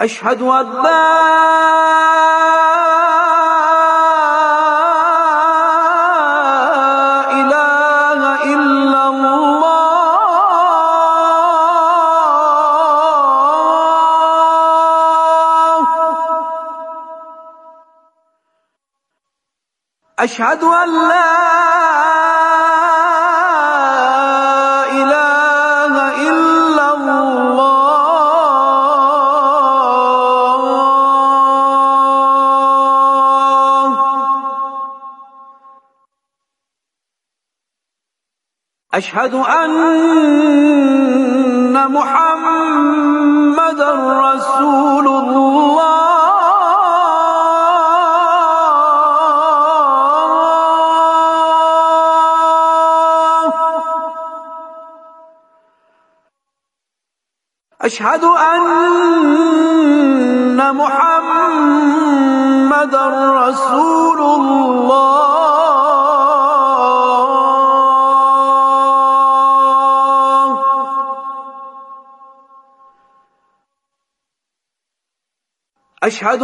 أشهد أن لا إله إلا الله. أشهد أن لا إله إلا الله. أشهد أن محمدًا رسول الله. أشهد أن محمدًا رسول الله. أشهد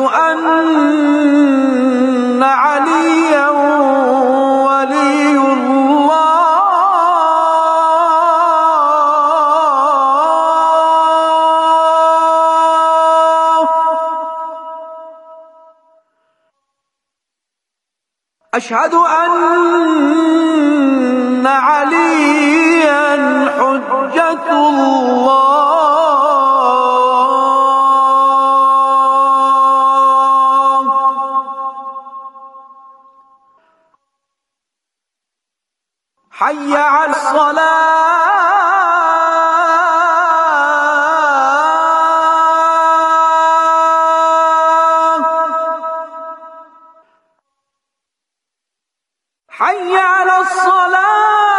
أن عليا ولي الله. أشهد أن عليا حجة الله. حي على الصلاة. حي على الصلاة.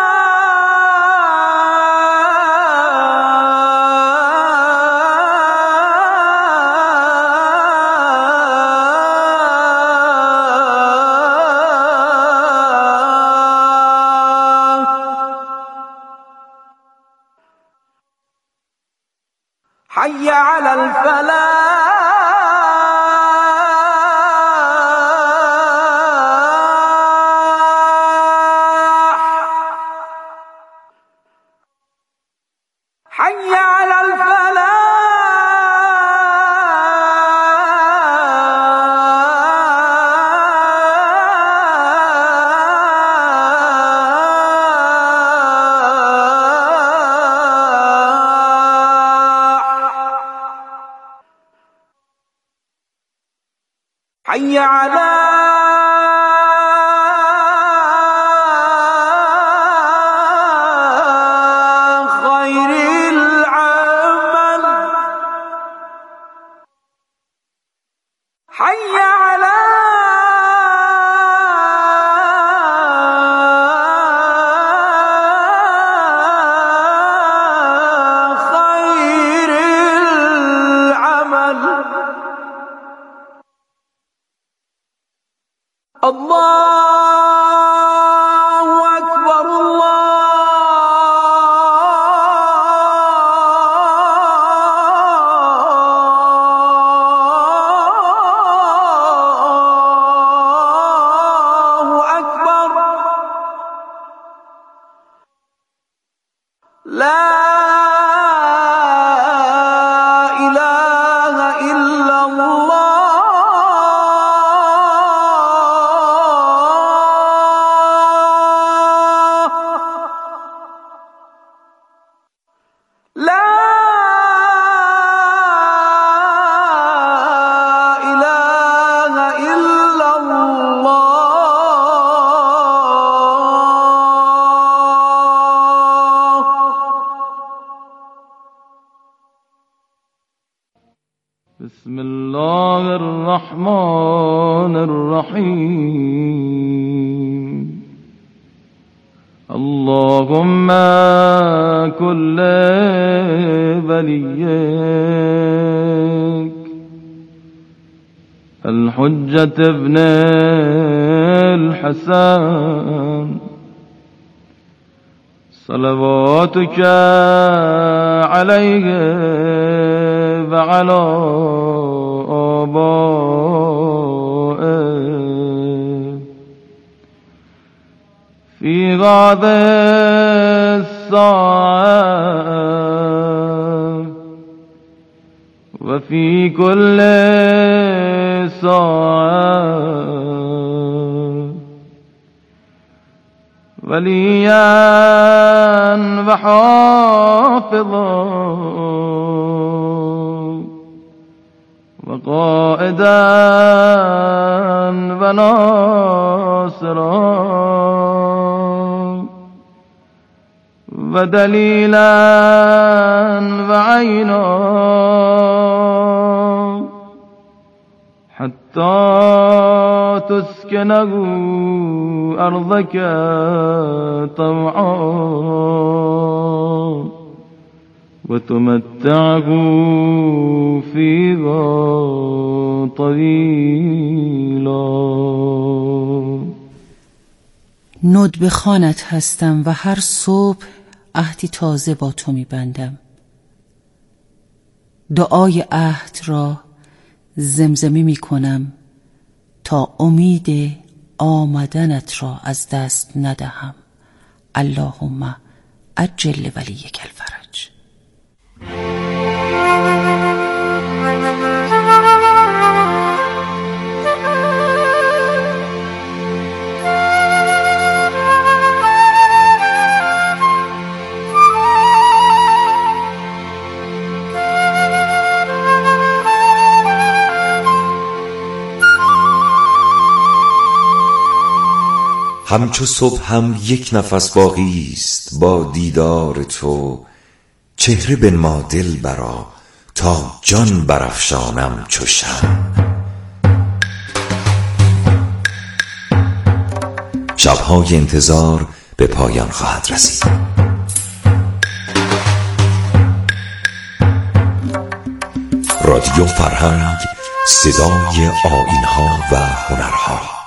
حي على الفلاح. حي على الفلاح. حي على خير العمل. حي على خير العمل. الله أكبر. الله أكبر. لا إله إلا الله. لا إله إلا الله. بسم الله الرحمن الرحيم. اللهم كل وليك الحجة ابن الحسن صلواتك عليه وعلى الآباء في هذه الساعة وفي كل ساعة وليا وحافظا وقائدا وناصرا ودليلا وعينا حتى تسكنه أرضك طوعا وتمتعه فيها طويلا. ندبه خوانت هستم و هر صبح عهدی تازه با تو می‌بندم. دعای عهد را زمزمه می‌کنم تا امید آمدنت را از دست ندهم. اللهم عجل ولیک الفرج. همچو صبح هم یک نفس باقی است با دیدار تو، چهره بنما دلبرا تا جان برافشانم چو شمع. شب‌های انتظار به پایان خواهد رسید. رادیو فرهنگ، صدای آیین‌ها و هنرها.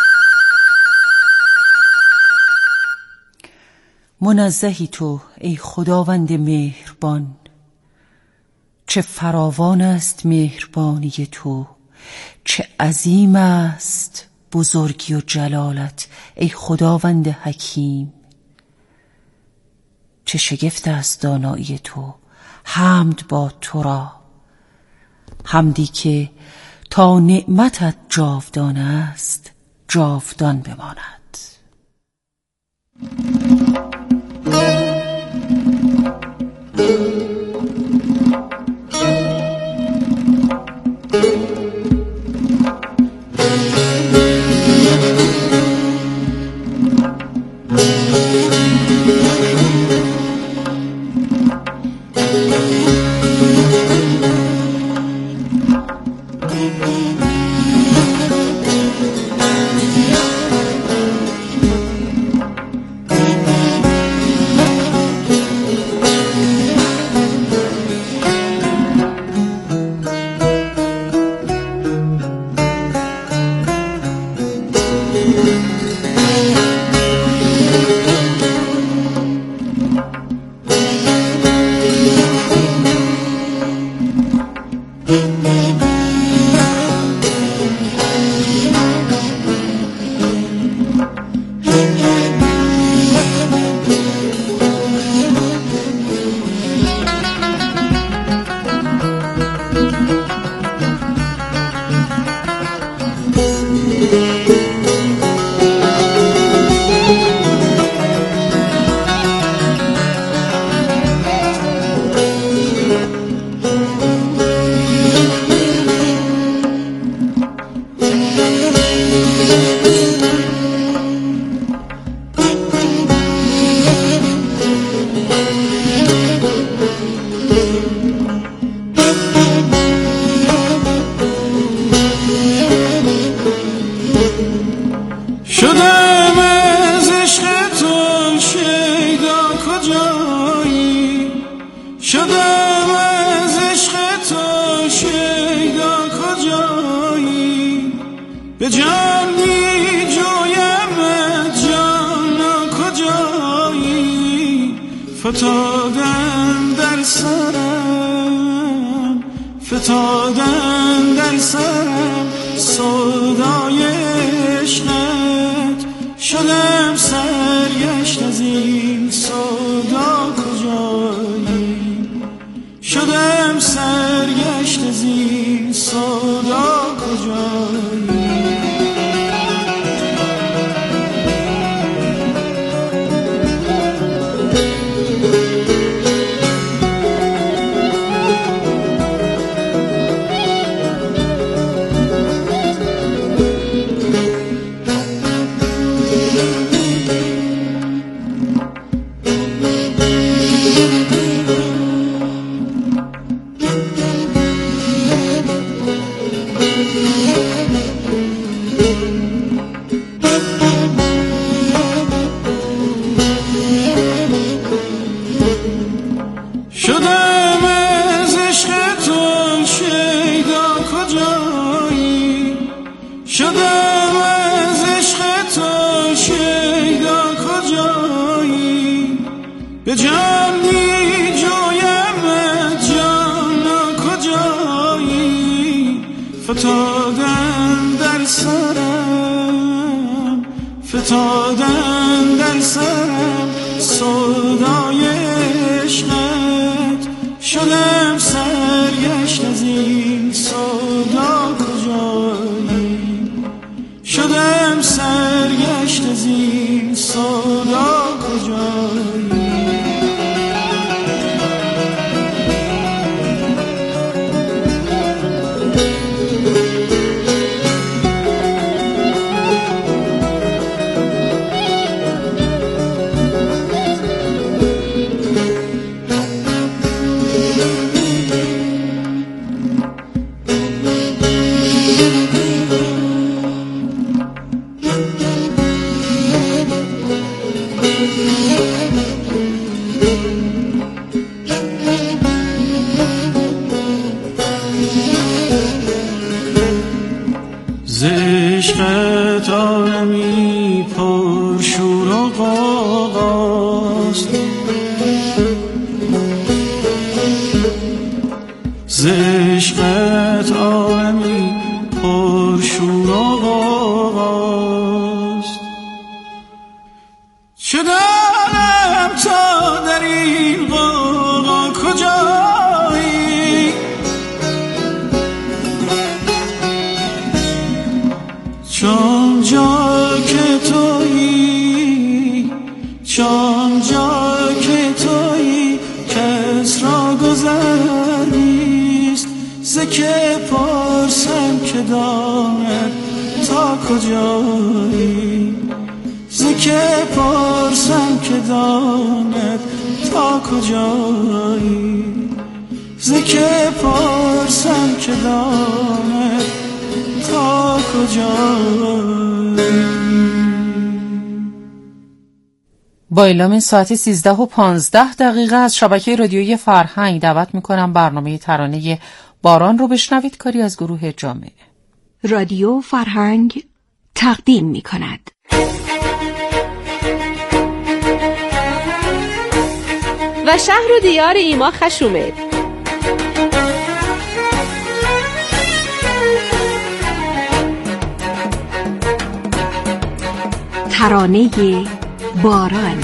منزهی تو ای خداوند مهربان، چه فراوان است مهربانی تو، چه عظیم است بزرگی و جلالت ای خداوند حکیم. چه شگفت است دانایی تو، حمد با تو را، حمدی که تا نعمتت جاودان است جاودان بماند. به جان می جویم جان کجایی، فتادم در سرم فتادن در سرم سودای عشقت، شدم سرگشت از این سودا کجایی، شدم سرگشت از این سودا کجایی. به جان می جویم جان کجایی، فتادن در سرم، فتادن در سرم سودای عشقت، شدم سرگشت از این سودا کجایی، شدم سرگشت از این سودا کجایی. عشقت عالمی پر شور و غوغاست، ز عشقت عالمی پر شور و غوغاست، چه دارم تا در این غوغا کجایی، چون جا که تویی، چون جا که تویی کس را گذر نیست، ز که پرسم که داند تا کجایی، ز که پرسم که داند تا کجایی، ز که پرسم که داند تا کجایی. با اعلام ساعت 13:15 از شبکه رادیویی فرهنگ دعوت میکنم برنامه ترانه باران رو بشنوید، کاری از گروه جامعه. رادیو فرهنگ تقدیم میکند و شهر و دیار ایما خشومه، ترانه باران.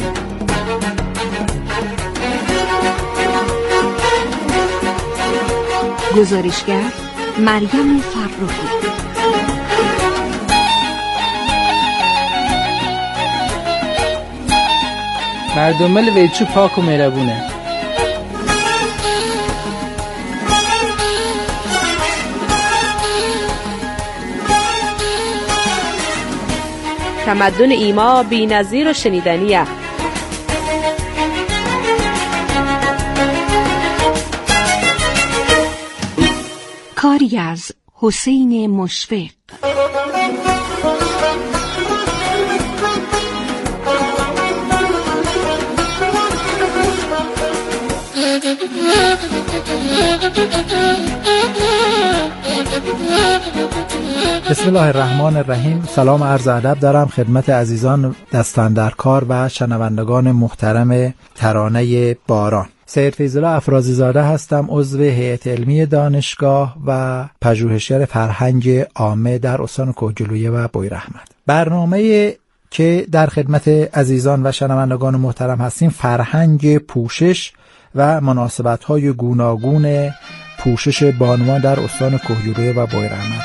گزارشگر مریم فرخی. مردم ویچو پاک و مهربونه. تمدن ایما بی‌نظیر و شنیدنیه. کاری از حسین مشفق. بسم الله الرحمن الرحیم. سلام عرض ادب دارم خدمت عزیزان دستاندرکار و شنوندگان محترم ترانه باران. سید فیض‌الله افرازی زاده هستم، عضو هیئت علمی دانشگاه و پژوهشگر فرهنگ عامه در استان کهگیلویه و بویراحمد. برنامه که در خدمت عزیزان و شنوندگان محترم هستیم فرهنگ پوشش و مناسبت‌های گوناگون پوشش بانوان در استان کهگیلویه و بویراحمد.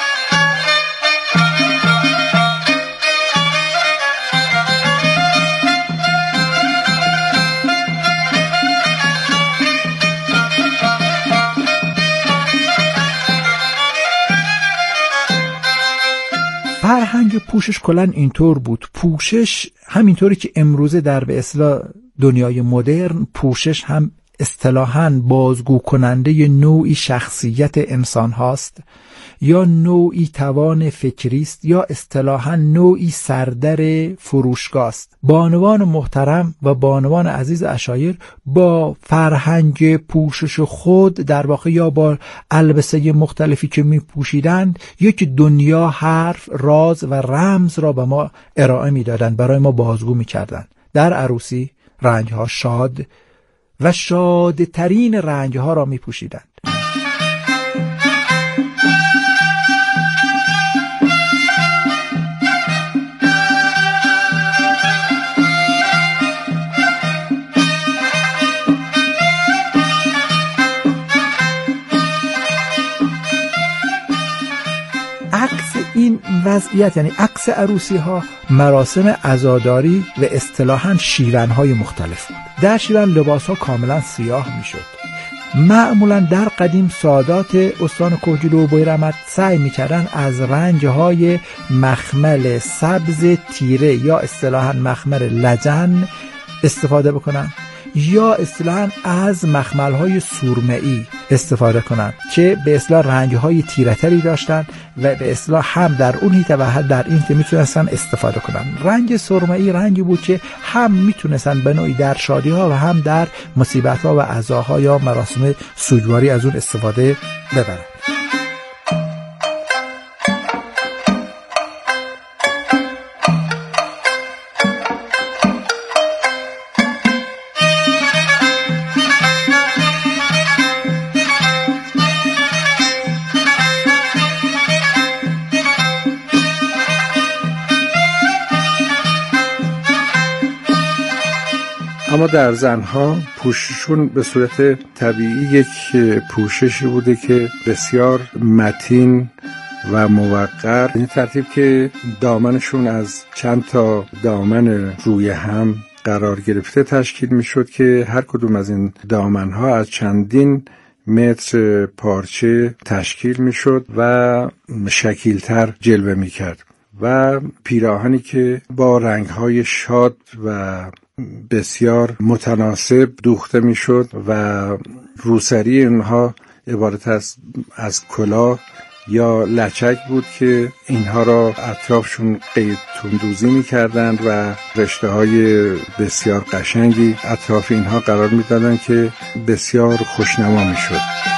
فرهنگ پوشش کلن اینطور بود. پوشش همینطوری که امروزه در به اصطلاح دنیای مدرن پوشش هم اصطلاحاً بازگو کننده نوعی شخصیت انسان هاست یا نوعی توان فکری است یا اصطلاحاً نوعی سردر فروشگاه است. بانوان محترم و بانوان عزیز عشایر با فرهنگ پوشش خود در واقع یا با البسه مختلفی که می پوشیدند یک دنیا حرف، راز و رمز را به ما ارائه می دادند، برای ما بازگو می کردند. در عروسی رنگها شاد و شادترین رنگها را می پوشیدند. عکس این وضعیت یعنی عکس عروسی ها مراسم عزاداری و اصطلاحاً شیون های مختلف بود. در شیون لباس ها کاملا سیاه می شد. معمولا در قدیم سادات استان کهگیلو و بویراحمد سعی می کردن از رنگ های مخمل سبز تیره یا اصطلاحاً مخمل لجن استفاده بکنن یا اصطلاحاً از مخمل‌های سرمه‌ای استفاده کنند که به اصطلاح رنگ‌های تیره‌تری داشتن و به اصطلاح هم در اون حیطه و هم در این حیطه میتونستن استفاده کنن. رنگ سرمه‌ای رنگی بود که هم میتونستن به نوعی در شادی‌ها و هم در مصیبت‌ها و عزاها یا مراسم سوگواری از اون استفاده ببرن. اما در زنها پوششون به صورت طبیعی یک پوششی بوده که بسیار متین و موقر، این ترتیب که دامنشون از چند تا دامن روی هم قرار گرفته تشکیل می شد که هر کدوم از این دامنها از چندین متر پارچه تشکیل می شد و شکیلتر جلوه می کرد و پیراهنی که با رنگهای شاد و بسیار متناسب دوخته می شد و روسری اینها عبارت از کلاه یا لچک بود که اینها را اطرافشون قید تندوزی می کردند و رشته های بسیار قشنگی اطراف اینها قرار می دادند که بسیار خوشنما می شد.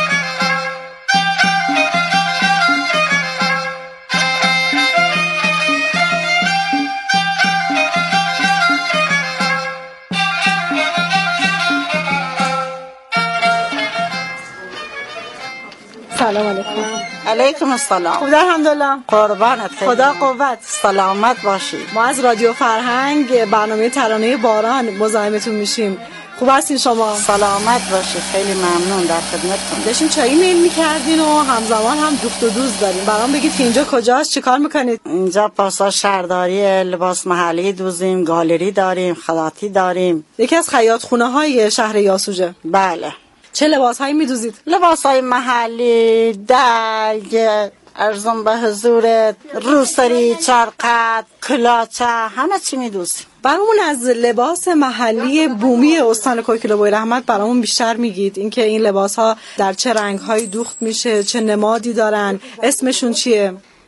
سلام علیکم. علیکم السلام. خوب الحمدلله. قربانت خیلی. خدا قوت. سلامت باشی. ما از رادیو فرهنگ برنامه ترانه باران مزاحمتون میشیم. خوب هستین شما؟ سلامت باشی. خیلی ممنون، در خدمتتون. داشتین چایی میل میکردین و همزمان هم دوخت و دوز دارین. برام بگید که اینجا کجاست، چیکار میکنید؟ اینجا پاسا شهرداری لباس محلی دوزیم، گالری داریم، خیاطی داریم. یکی از خیاط خونه های شهر یاسوجه. بله. چه لباس هایی میدوزید؟ لباس های محلی، درگ، ارزم به حضورت، روسری، چرقت، کلاچه، همه چی میدوزیم. برامون از لباس محلی بومی استان کهگیلو و بویراحمد برامون بیشتر میگید، اینکه این لباس ها در چه رنگ هایی دوخت میشه، چه نمادی دارن، اسمشون چیه؟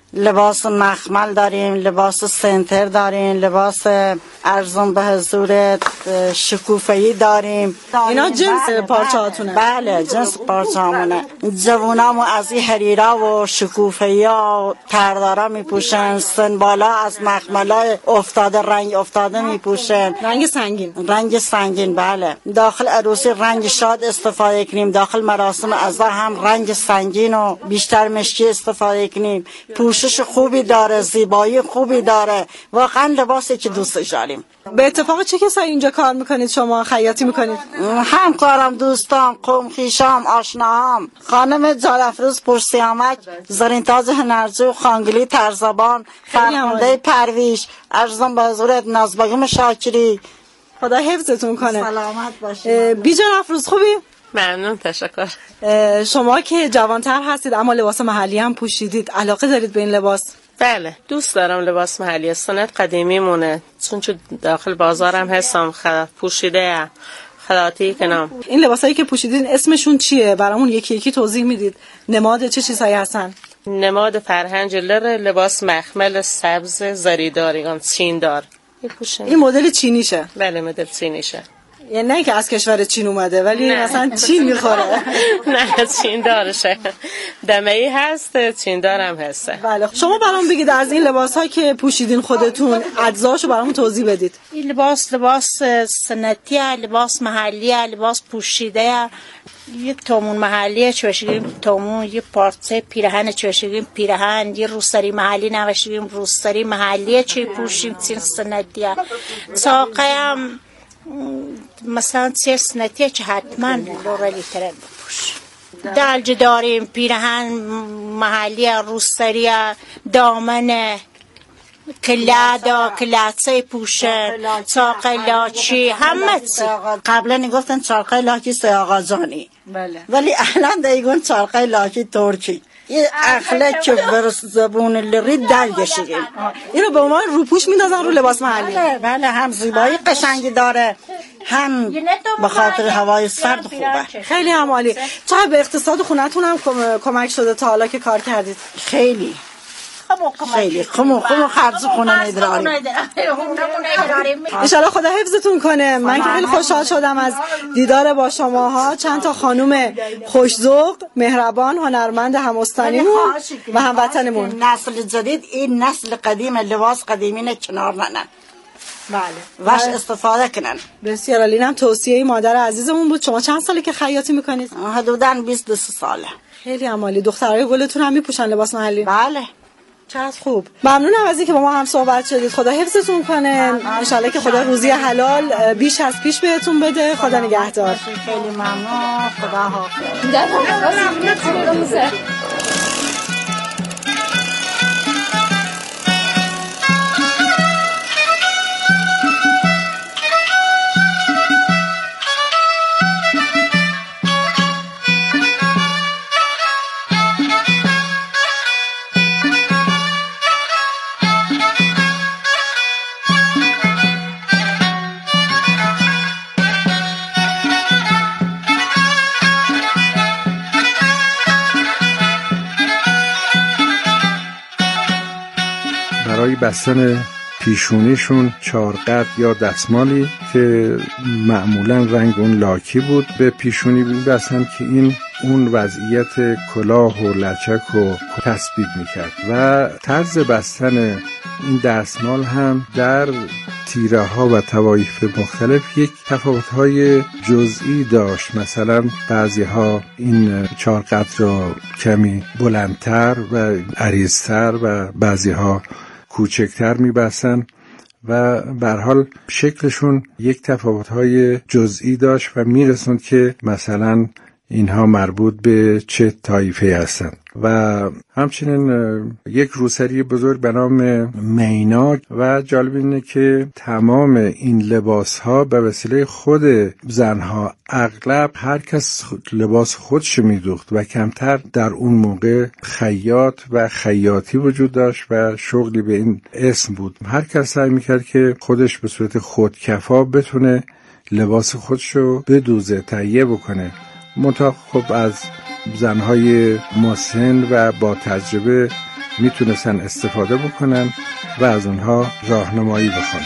لباس مخمل داریم، لباس سنتر داریم، لباس ارزون به حضور شکوفه‌ای داریم. اینا جنس پارچه هاتونه؟ بله جنس پارچه هامونه. جوونامو از این حریرا و شکوفه‌ای ها تردارا میپوشن، سنبالا از مخملای افتاده رنگ افتاده میپوشن، رنگ سنگین. بله داخل عروسی رنگ شاد استفاده کنیم، داخل مراسم عزا هم رنگ سنگین و بیشتر مشکی استفاده کنیم. پوشش خوبی داره، زیبایی خوبی داره، واقعا لباسی که دوستش داریم. به اتفاق چه کسایی اینجا کار میکنید شما؟ خیاطی میکنید؟ همکارم، دوستام، قوم خویشام، آشناهام. خانم جالفروز پرسیامک، زرینتاج هنرجو، خانگلی ترزبان، فرمانده پرویش، ارزم به حضورت نازبگم شاکری. خدا حفظتون کنه. سلامت باشید. بیجان افروز خوبی؟ ممنون، تشکر. شما که جوانتر هستید اما لباس محلی هم پوشیدید، علاقه دارید به این لباس؟ بله دوست دارم لباس محلی، سنت قدیمی مونه، چون داخل بازارم هستم پوشیده خلاطی کنم. این لباسایی که پوشیدین اسمشون چیه؟ برامون یکی یکی توضیح میدید. نماد چه چیزهایی هستن؟ نماد فرهنگ لباس مخمل سبز زریداری چیندار. این مدل چینیشه؟ بله مدل چینیشه. یعنی نه که از کشور چین اومده ولی مثلا چین میخوره. نه چین دارشه، دمه‌ای هست، چین دارم هست. بله شما برام بگید از این لباس‌ها که پوشیدین خودتون اجزاشو برامون توضیح بدید. این لباس سنتیه، لباس محلیه، لباس پوشیده. یه تومون محلیه چوشگیم تومون، یه پارچه پیرهن چوشگیم پیرهن، یه روسری محلی نوشگیم روسری محلیه چی پوشیم چین سنتیه. ساقه هم مثلا چه سنتیه چه حتما لورالی ترن بپوش. دلج داریم، پیرهن محلی، روسری، دامن کلادا، کلاتسه پوشه، چاقه لاچی، همه چی. قبلا گفتن چاقه لاچی سیاغازانی، ولی الان دیگون چاقه لاچی ترکی. یه اخلاق که برس زبون لری درگشیم. اینو به عنوان روپوش میندازن رو لباس محلی. بله هم زیبایی قشنگی داره، هم به خاطر هوای سرد خوبه. خیلی هم عالی. چقدر به اقتصاد خونتون هم کمک شده تا حالا که کار کردید؟ خیلی خمو خرج خونه نداریم. ان شاءالله خدا حفظتون کنه. من که خیلی خوشحال شدم از دیدار با شماها. چند تا خانم خوش‌ذوق، مهربان، هنرمند هم‌استانیمون و هموطنمون. نسل جدید این نسل قدیم لباس قدیمی نه کنار ننن. بله واش استفاده کنن. بسیار عالی. هم توصیه مادر عزیزمون بود. شما چند ساله که خیاطی میکنید؟ حدوداً 22 ساله. خیلی هم عالی. دخترای گلتون هم میپوشن لباس محلی؟ بله. چقدر خوب. ممنونم از اینکه با ما هم صحبت شدید. خدا حفظتون کنه. ان شاءالله که خدا روزی حلال بیش از پیش بهتون بده. خدا نگهدار. خیلی ممنون. خدا حافظ. برای بستن پیشونیشون چارقد یا دستمالی که معمولا رنگ اون لاکی بود به پیشونی می‌بستن که این اون وضعیت کلاه و لچک رو تثبیت میکرد و طرز بستن این دستمال هم در تیره ها و طوایف مختلف یک تفاوت های جزئی داشت. مثلا بعضی ها این چارقد را کمی بلندتر و عریضتر و بعضی ها کوچکتر می‌بستن و به هر حال شکلشون یک تفاوت‌های جزئی داشت و میرسوند که مثلا اینها مربوط به چه طایفه هستند. و همچنین یک روسری بزرگ به نام میناک و جالب اینه که تمام این لباس ها به وسیله خود زنها اغلب هر کس لباس خودش میدوخت و کمتر در اون موقع خیاط و خیاطی وجود داشت و شغلی به این اسم بود. هر کس سعی میکرد که خودش به صورت خودکفا بتونه لباس خودشو بدوزه، تهیه بکنه. منتها خب از زنهای مسن و با تجربه میتونستن استفاده بکنن و از اونها راهنمایی بکنن.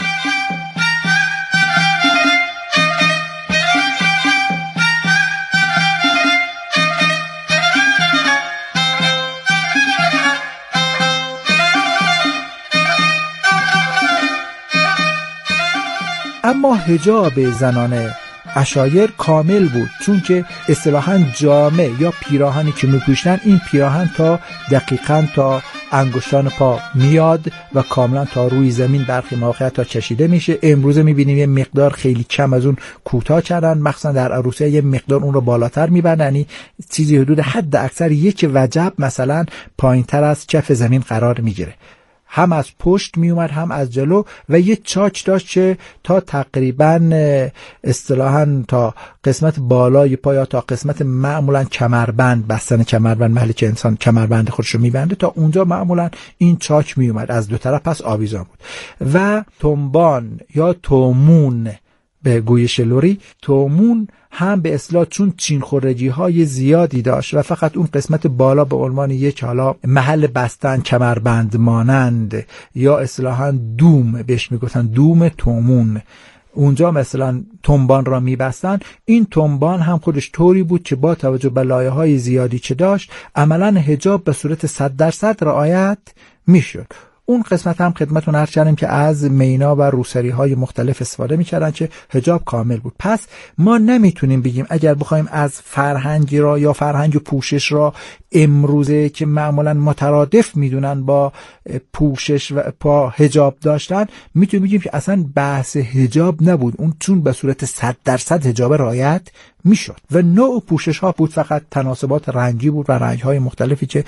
اما حجاب زنان عشایر کامل بود، چون که اصطلاحاً جامه یا پیراهنی که میپوشن، این پیراهن تا دقیقاً تا انگشتان پا میاد و کاملا تا روی زمین برخی مواقع تا چشیده میشه. امروز میبینیم یه مقدار خیلی کم از اون کوتاه کردن، مخصوصا در عروسی یه مقدار اون رو بالاتر میبرن، یعنی چیزی حدود حد اکثر یک وجب مثلا پایینتر از کف زمین قرار میگیره. هم از پشت می اومد هم از جلو و یه چاچ داشت که تا تقریبا اصطلاحاً تا قسمت بالای پا یا تا قسمت معمولاً کمربند، بستن کمربند محلی که انسان کمربند خودش رو میبنده، تا اونجا معمولاً این چاچ می اومد از دو طرف، پس آویزان بود. و تنبان یا تومون به گویش لوری، تومون هم به اصطلاح چون چین خورجی های زیادی داشت و فقط اون قسمت بالا به عنوان یک حالا محل بستن کمربند مانند یا اصطلاحاً دوم بهش میگفتن، دوم تومون، اونجا مثلا تنبان را میبستن. این تنبان هم خودش طوری بود که با توجه به لایه های زیادی که داشت عملاً حجاب به صورت 100% رعایت میشد. اون قسمت هم خدمتون عرض کردیم که از مینا و روسری های مختلف استفاده میکردن که حجاب کامل بود. پس ما نمیتونیم بگیم اگر بخوایم از فرهنگی را یا فرهنگ پوشش را امروزه که معمولا مترادف میدونن با پوشش و با حجاب داشتن، میتونیم بگیم که اصلا بحث حجاب نبود، اون چون به صورت 100% حجاب رعایت میشد و نوع پوشش ها بود، فقط تناسبات رنگی بود و رنگ های مختلفی که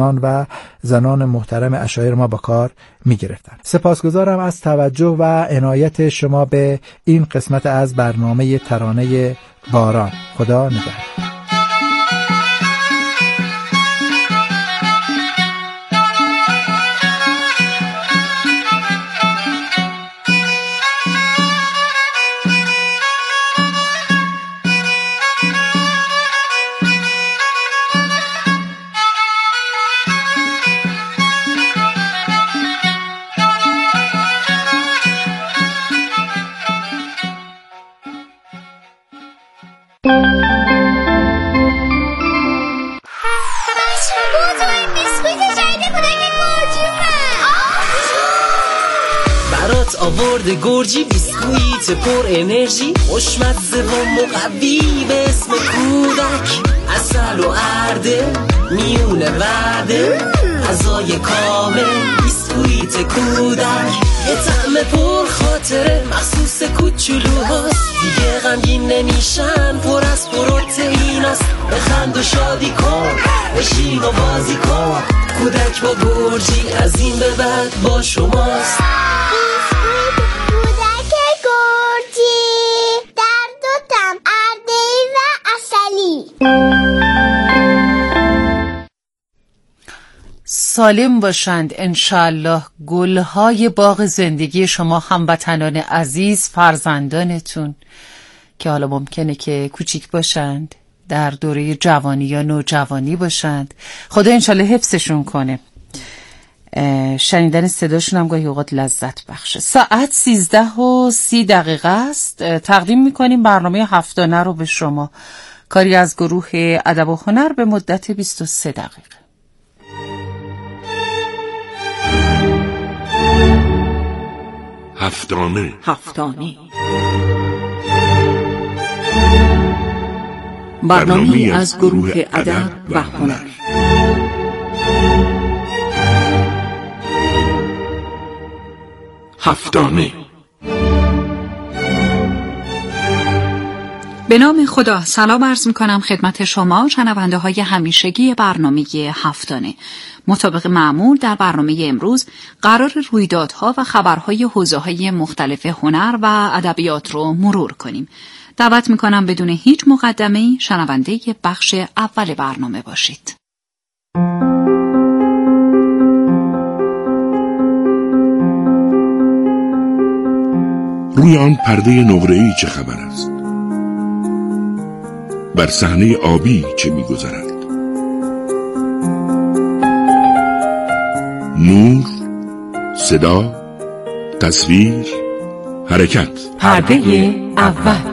زنان محترم عشایر ما با کار میگرفتن. سپاسگزارم از توجه و عنایت شما به این قسمت از برنامه ترانه باران. خدا نگهدار. آورده گرجی بیسکویت پر انرژی، خوشمزه و مقوی به اسم کودک، عسل و ارده میونه وعده، غذای کامل بیسکویت کودک، یه طعم پر خاطره مخصوص کوچولوهاست، دیگه غمگین نمیشن، پر از پروتئیناست، بخند و شادی کن، بشین و بازی کن، کودک با گرجی از این به بعد با شماست. سالم باشند انشالله گلهای باغ زندگی شما هموطنان عزیز، فرزندانتون که حالا ممکنه که کوچیک باشند، در دوره جوانی یا نوجوانی باشند، خدا انشالله حفظشون کنه. شنیدن صداشون هم گاهی اوقات لذت بخشه. ساعت 13:30 است. تقدیم میکنیم برنامه هفتانه رو به شما، کاری از گروه ادب و هنر به مدت 23 دقیقه. هفتانه برنامه از گروه ادب و هنر. هفتانه. به نام خدا سلام عرض میکنم خدمت شما شنونده های همیشگی برنامه هفتانه. مطابق معمول در برنامه امروز قرار رویدادها و خبرهای حوزه‌های مختلف هنر و ادبیات رو مرور کنیم. دعوت میکنم بدون هیچ مقدمه‌ای شنونده بخش اول برنامه باشید. روی آن پرده نقره‌ای چه خبر است؟ بر صحنه آبی چه می‌گذرد؟ نور، صدا، تصویر، حرکت. پرده اول.